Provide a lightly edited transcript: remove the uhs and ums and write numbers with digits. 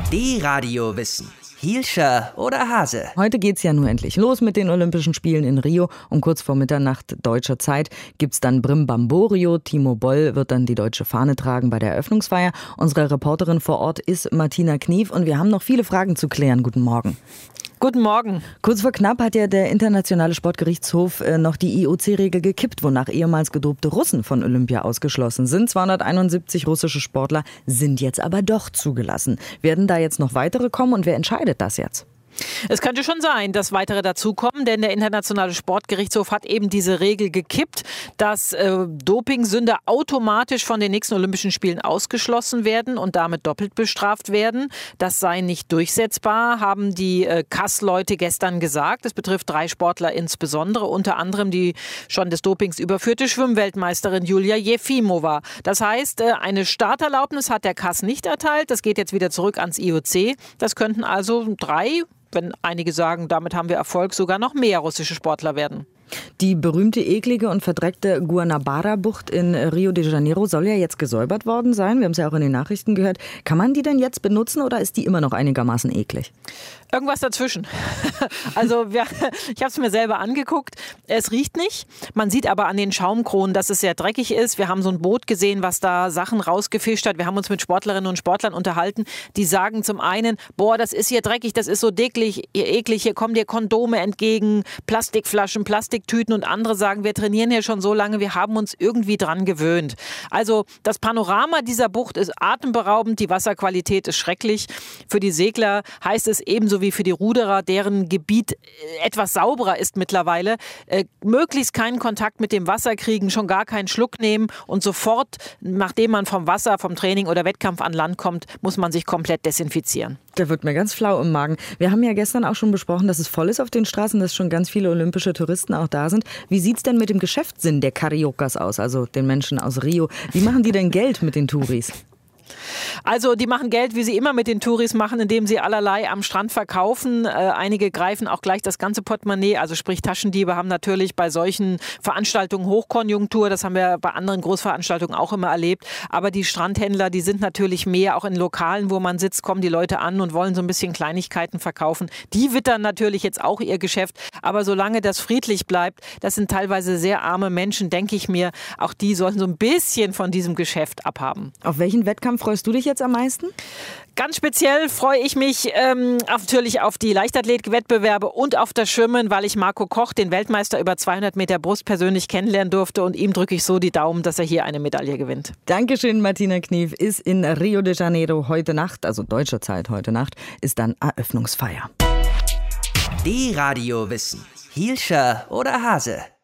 D-Radio Wissen. Hielscher oder Hase? Heute geht's ja nur endlich los mit den Olympischen Spielen in Rio. Um kurz vor Mitternacht deutscher Zeit gibt's dann Brimbamborio. Timo Boll wird dann die deutsche Fahne tragen bei der Eröffnungsfeier. Unsere Reporterin vor Ort ist Martina Knief und wir haben noch viele Fragen zu klären. Guten Morgen. Guten Morgen. Kurz vor knapp hat ja der Internationale Sportgerichtshof noch die IOC-Regel gekippt, wonach ehemals gedopte Russen von Olympia ausgeschlossen sind. 271 russische Sportler sind jetzt aber doch zugelassen. Werden da jetzt noch weitere kommen und wer entscheidet das jetzt? Es könnte schon sein, dass weitere dazukommen, denn der Internationale Sportgerichtshof hat eben diese Regel gekippt, dass Dopingsünder automatisch von den nächsten Olympischen Spielen ausgeschlossen werden und damit doppelt bestraft werden. Das sei nicht durchsetzbar, haben die CAS-Leute gestern gesagt. Es betrifft 3 Sportler insbesondere, unter anderem die schon des Dopings überführte Schwimmweltmeisterin Julia Jefimova. Das heißt, eine Starterlaubnis hat der CAS nicht erteilt. Das geht jetzt wieder zurück ans IOC. Das könnten also 3, wenn einige sagen, damit haben wir Erfolg, sogar noch mehr russische Sportler werden. Die berühmte, eklige und verdreckte Guanabara-Bucht in Rio de Janeiro soll ja jetzt gesäubert worden sein. Wir haben es ja auch in den Nachrichten gehört. Kann man die denn jetzt benutzen oder ist die immer noch einigermaßen eklig? Irgendwas dazwischen. Also ich habe es mir selber angeguckt. Es riecht nicht. Man sieht aber an den Schaumkronen, dass es sehr dreckig ist. Wir haben so ein Boot gesehen, was da Sachen rausgefischt hat. Wir haben uns mit Sportlerinnen und Sportlern unterhalten. Die sagen zum einen, boah, das ist hier dreckig, das ist so eklig, hier kommen dir Kondome entgegen, Plastikflaschen, Plastiktüten, und andere sagen, wir trainieren hier schon so lange, wir haben uns irgendwie dran gewöhnt. Also das Panorama dieser Bucht ist atemberaubend, die Wasserqualität ist schrecklich. Für die Segler heißt es ebenso wie für die Ruderer, deren Gebiet etwas sauberer ist mittlerweile, möglichst keinen Kontakt mit dem Wasser kriegen, schon gar keinen Schluck nehmen und sofort, nachdem man vom Wasser, vom Training oder Wettkampf an Land kommt, muss man sich komplett desinfizieren. Da wird mir ganz flau im Magen. Wir haben ja gestern auch schon besprochen, dass es voll ist auf den Straßen, dass schon ganz viele olympische Touristen auch da sind. Wie sieht's denn mit dem Geschäftssinn der Cariocas aus, also den Menschen aus Rio? Wie machen die denn Geld mit den Touris? Also die machen Geld, wie sie immer mit den Touris machen, indem sie allerlei am Strand verkaufen. Einige greifen auch gleich das ganze Portemonnaie, also sprich Taschendiebe haben natürlich bei solchen Veranstaltungen Hochkonjunktur. Das haben wir bei anderen Großveranstaltungen auch immer erlebt. Aber die Strandhändler, die sind natürlich mehr, auch in Lokalen, wo man sitzt, kommen die Leute an und wollen so ein bisschen Kleinigkeiten verkaufen. Die wittern natürlich jetzt auch ihr Geschäft. Aber solange das friedlich bleibt, das sind teilweise sehr arme Menschen, denke ich mir, auch die sollen so ein bisschen von diesem Geschäft abhaben. Auf welchen Wettkampf freust du dich jetzt am meisten? Ganz speziell freue ich mich natürlich auf die Leichtathletik-Wettbewerbe und auf das Schwimmen, weil ich Marco Koch, den Weltmeister über 200 Meter Brust, persönlich kennenlernen durfte, und ihm drücke ich so die Daumen, dass er hier eine Medaille gewinnt. Dankeschön, Martina Knief. Ist in Rio de Janeiro heute Nacht, also deutscher Zeit heute Nacht, ist dann Eröffnungsfeier. D-Radio Wissen. Hielscher oder Hase?